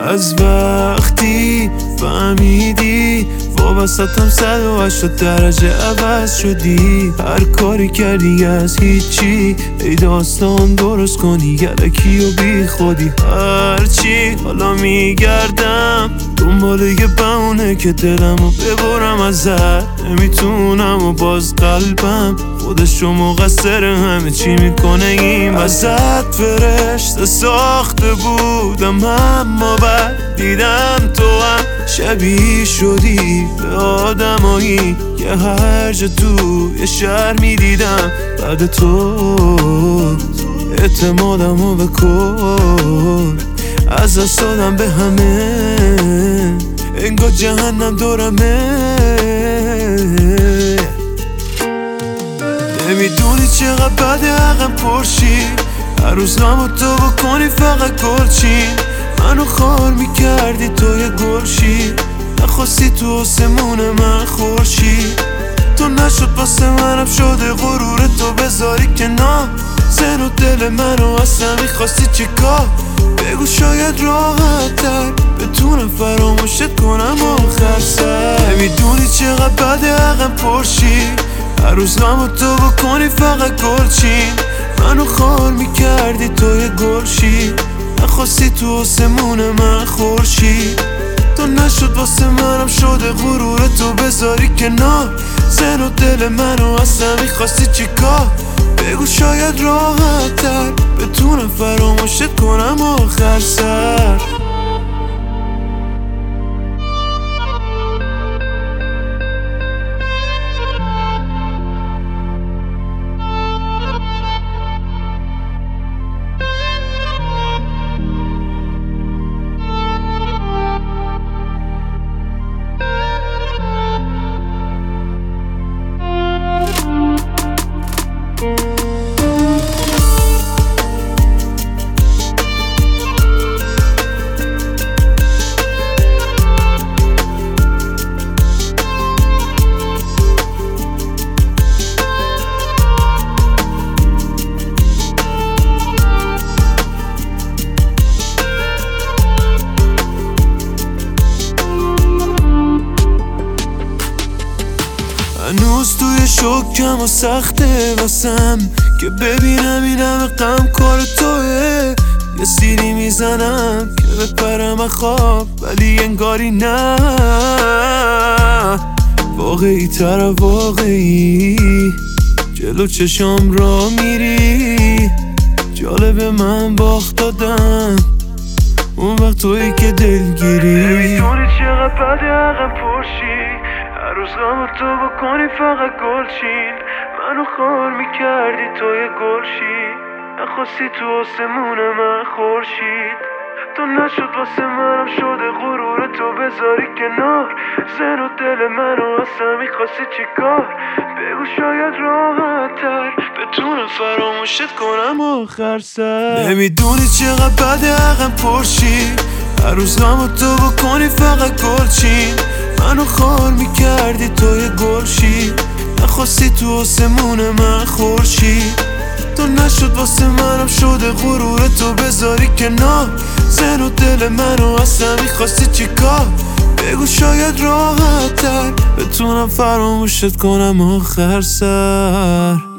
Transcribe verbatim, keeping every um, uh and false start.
از وقتی فهمیدی وابستم صد و هشتاد درجه عوض شدی. هر کاری کردی از هیچی ای داستان درست کنی یلکی و بی خودی. هرچی حالا میگردم دنبال یه بهونه که دلمو ببرم ازت، نمیتونم و باز قلبم خودشو مقصر همه چی میکنه. این ازت فرشته ساخته بودم اما بعد دیدم تو هم شبیه شدی به آدمایی که هر جا تو یه شهر میدیدم بعد تو اعتمادمو بکن از دست دادم به همه انگار جهنم دورمه. نمیدونی چقدر بده حقم پرشی هر روز نامو تو بکنی فقط گلچین. منو خار میکردی تو یه گلشی نخواستی تو آسمون من خورشی. تو نشد واسه منم شده غرور تو بذاری کنار زن و دل منو اصلا میخواستی چیکار. بگو شاید راحت تر بتونم فراموشت کنم آخر سر. نمیدونی چقدر بده حقم پرشی هر روز نامو تو بکنی فقط گلچین. منو خار میکردی تو یه گلشی نخواستی تو آسمون من خورشی. تو نشد واسه منم شده غرور تو بذاری کنار زن و دل منو اصلا میخواستی چیکار. بگو شاید راحت تر بتونم فراموشت کنم آخر سر. هنوز توی شکم و سخته واسم که ببینم این همه غم کار توه. یه سیری میزنم که بپرم خواب ولی انگاری نه واقعی تر واقعی جلو چشام را میری. جالب من باخت دادم اون وقت تویی که دلگیری. نمیدونی چقدر بده حقم پرشی هر روز نامو تو بکنی فقط گلچین. منو خار میکردی تو یه گلشی نخواستی تو آسمون من خورشید. تو نشد واسه منم شده غرور تو بذاری کنار زن و دل منو اصلا میخواستی چیکار. بگو شاید راحت تر بتونم فراموشت کنم آخر سر. نمیدونی چقدر بده حقم پرشی هر روز نامو تو بکنی فقط گلچین. منو خار میکردی تو یه گلشی نخواستی تو آسمون من خورشی. تو نشد واسه منم شده غرور تو بذاری کنار زن و دل منو اصلا میخواستی چیکار. بگو شاید راحت تر بتونم فراموشت کنم آخر سر.